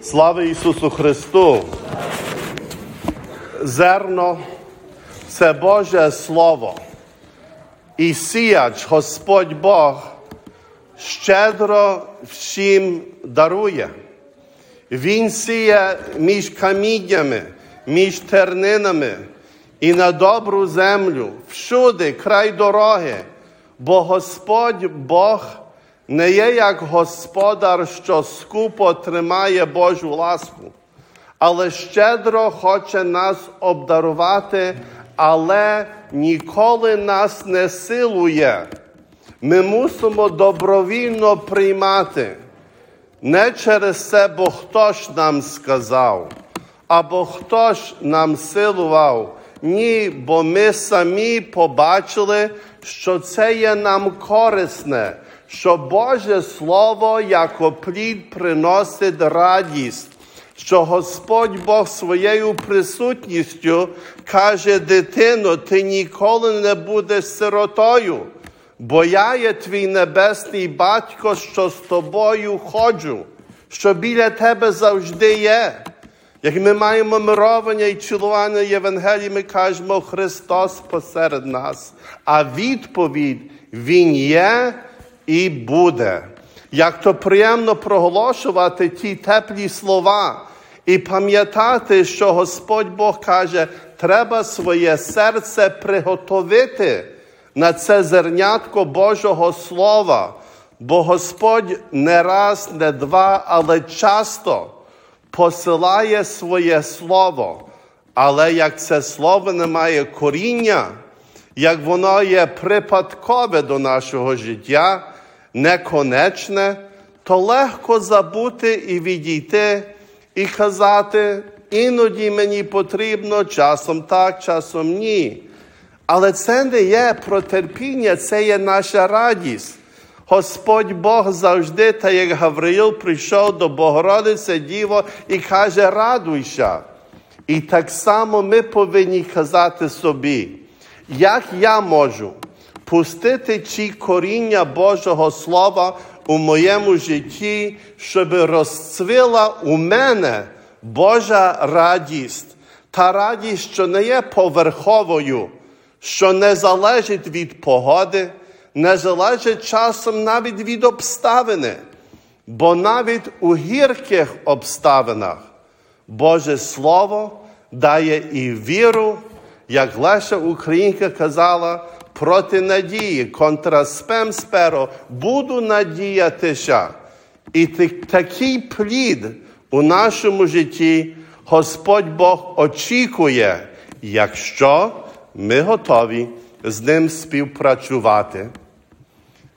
Слава Ісусу Христу! Зерно – це Боже Слово. І сіяч, Господь Бог, щедро всім дарує. Він сіє між каміннями, між тернинами і на добру землю, всюди, край дороги. Бо Господь Бог не є як господар, що скупо тримає Божу ласку, але щедро хоче нас обдарувати, але ніколи нас не силує. Ми мусимо добровільно приймати. Не через це, бо хтось нам сказав, або хтось нам силував. Ні, бо ми самі побачили, що це є нам корисне, що Боже Слово, як плід, приносить радість, що Господь Бог своєю присутністю каже: дитино, ти ніколи не будеш сиротою, бо я є твій небесний батько, що з тобою ходжу, що біля тебе завжди є. Як ми маємо мировання і цілування Євангелії, ми кажемо: Христос посеред нас. А відповідь: Він є і буде. Як то приємно проголошувати ті теплі слова і пам'ятати, що Господь Бог каже: треба своє серце приготовити на це зернятко Божого Слова. Бо Господь не раз, не два, але часто посилає своє Слово. Але як це Слово не має коріння, як воно є припадкове до нашого життя, неконечне, то легко забути і відійти, і казати: іноді мені потрібно, часом так, часом ні. Але це не є про терпіння, це є наша радість. Господь Бог завжди, та як Гавриїл прийшов до Богородиці Діво і каже: радуйся. І так само ми повинні казати собі: як я можу пустити ці коріння Божого Слова у моєму житті, щоб розцвіла у мене Божа радість. Та радість, що не є поверховою, що не залежить від погоди, не залежить часом навіть від обставини. Бо навіть у гірких обставинах Боже Слово дає і віру, як Леся Українка казала, проти надії, контра спем сперо, буду надіятися. І такий плід у нашому житті Господь Бог очікує, якщо ми готові з Ним співпрацювати.